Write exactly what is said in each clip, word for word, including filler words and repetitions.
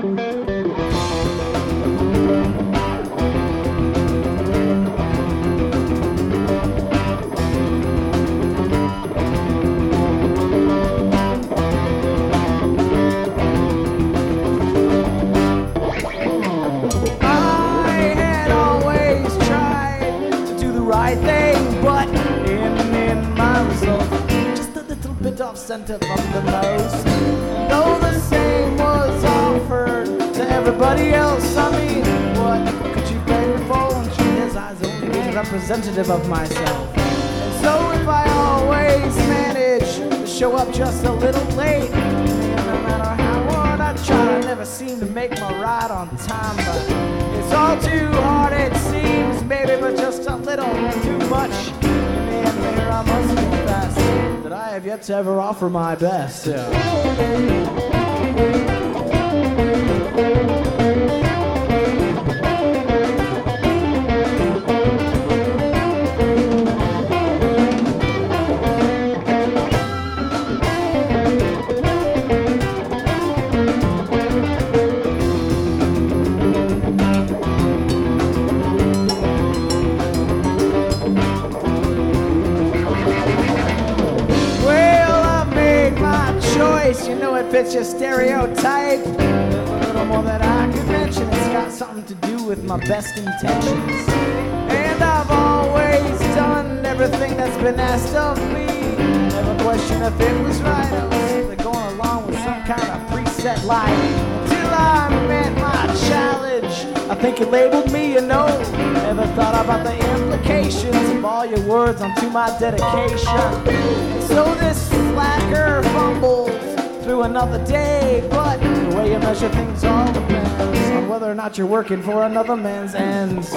Center from the most. Though the same was offered to everybody else, I mean, what could you blame me for when through his eyes only was a representative of myself? And so if I always manage to show up just a little late, no matter how hard I try, I never seem to make my ride on time. But it's all too hard, it seems, maybe, but just a little too much. In the end, here I must confess that I have yet to ever offer my best. Yeah. You know it fits your stereotype. There's a little more that I could mention. It's got something to do with my best intentions. And I've always done everything that's been asked of me. Never questioned if it was right. I was simply going along with some kind of preset life. Until I met my challenge. I think you labeled me, you know. Never thought about the implications of all your words onto my dedication. And so this slacker fumbles through another day, but the way you measure things all depends on whether or not you're working for another man's ends.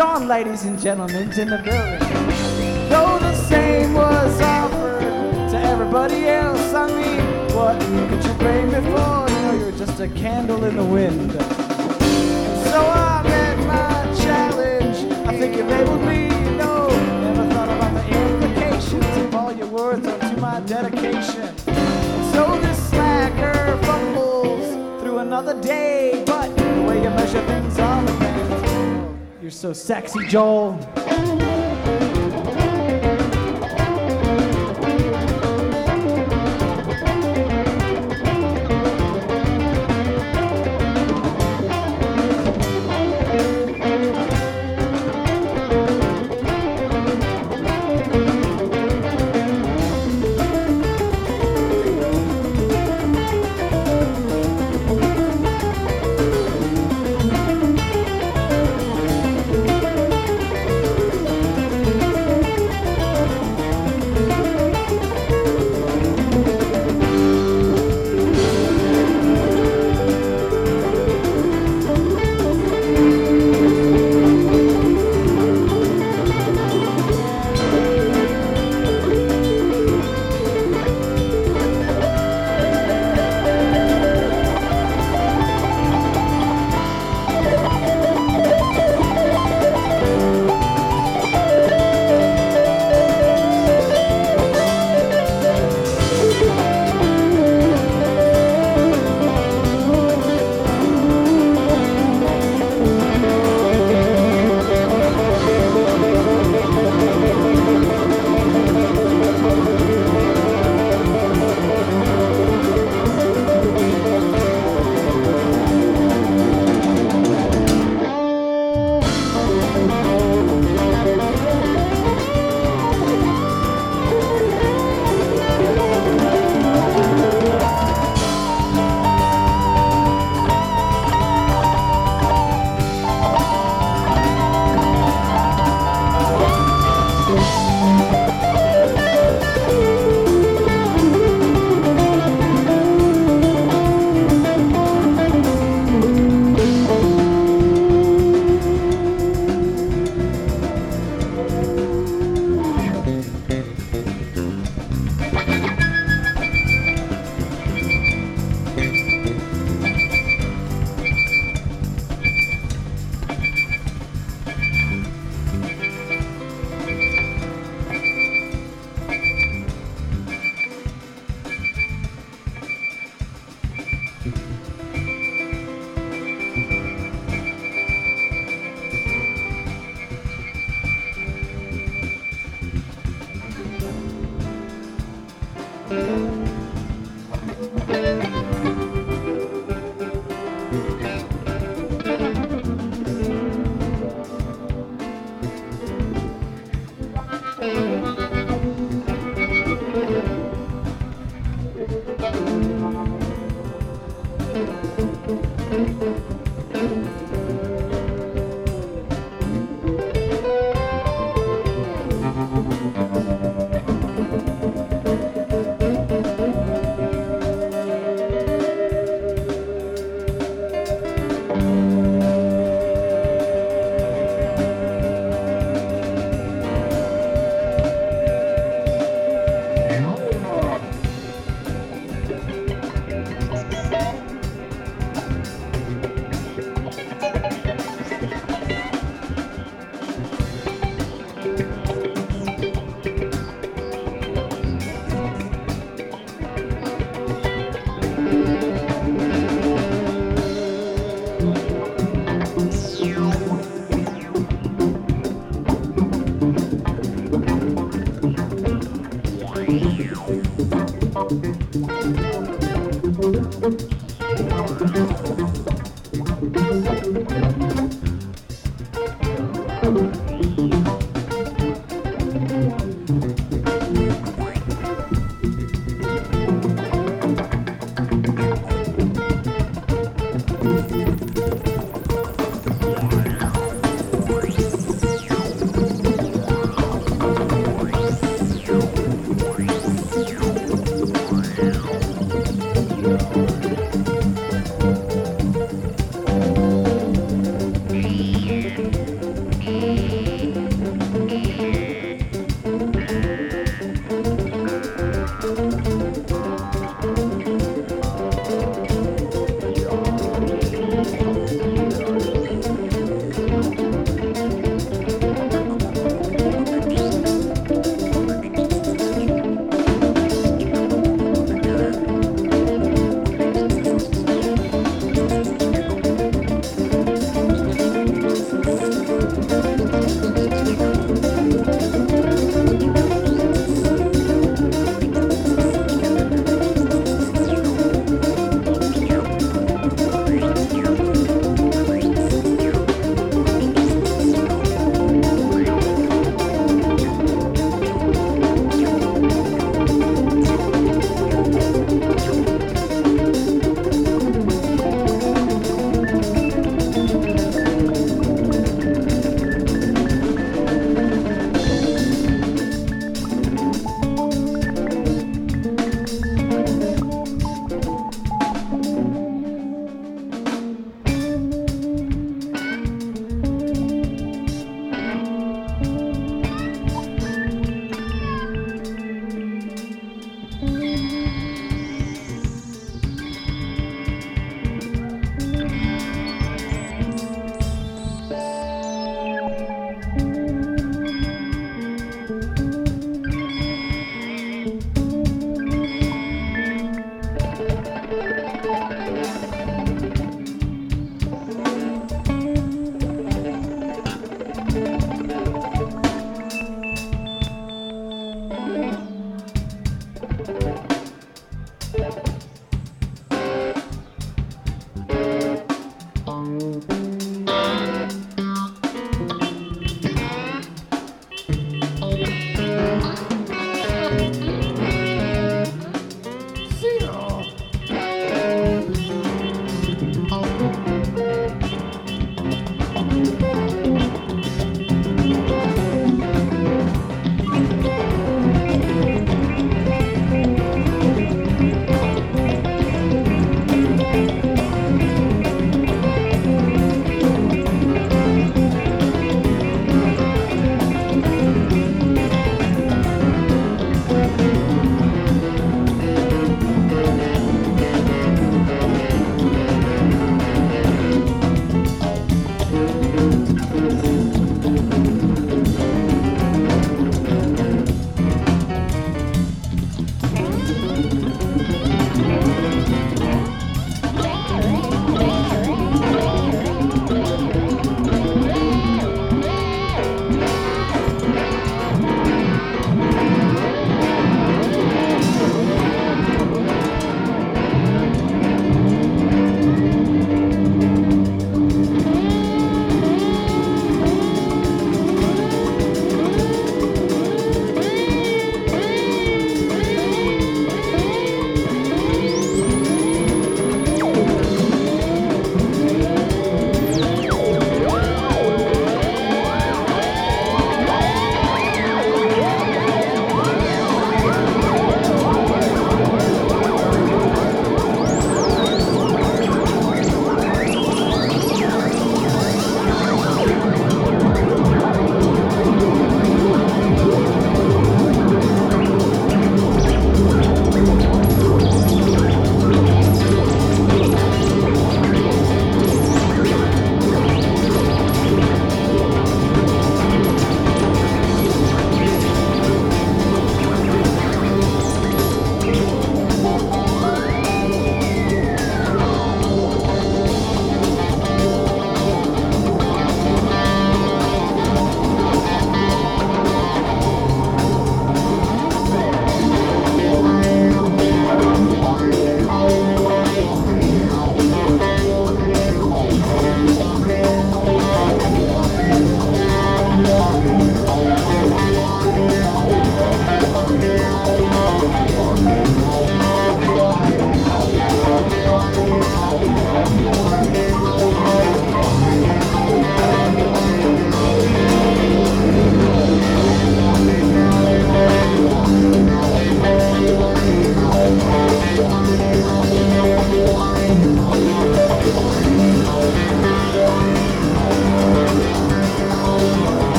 John, ladies and gentlemen, in the building. Though the same was offered to everybody else, I mean, what could you blame me for? You know, you're just a candle in the wind. So I met my challenge. I think you labeled me, you know. Never thought about the implications of all your words onto my dedication. So this slacker fumbles through another day, but the way you measure things on the band, you're so sexy, Joel.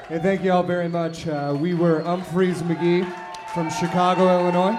Hey, thank you all very much. Uh, we were Umphreys McGee from Chicago, Illinois.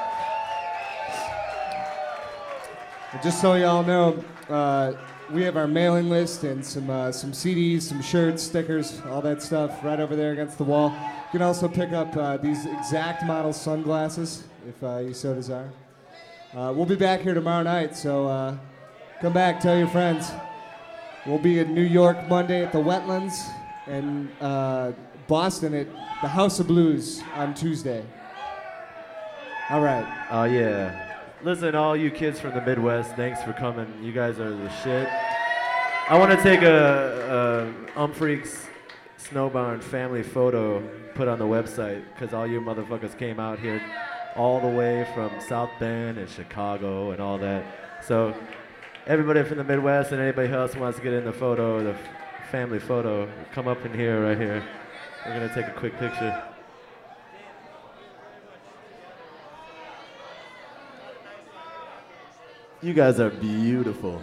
And just so y'all know, uh, we have our mailing list and some uh, some C Ds, some shirts, stickers, all that stuff right over there against the wall. You can also pick up uh, these exact model sunglasses if uh, you so desire. Uh, we'll be back here tomorrow night, so uh, come back, tell your friends. We'll be in New York Monday at the Wetlands, and uh, Boston at the House of Blues on Tuesday. All right. Oh, yeah. Listen, all you kids from the Midwest, thanks for coming. You guys are the shit. I want to take a, a Umphreys Snowbarn family photo put on the website because all you motherfuckers came out here all the way from South Bend and Chicago and all that. So everybody from the Midwest and anybody else who wants to get in the photo, the f- family photo, come up in here, right here. We're going to take a quick picture. You guys are beautiful.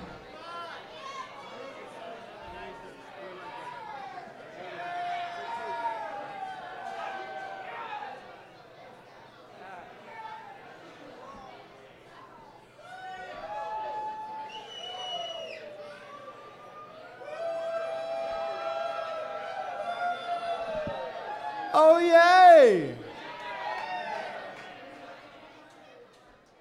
Oh, yay!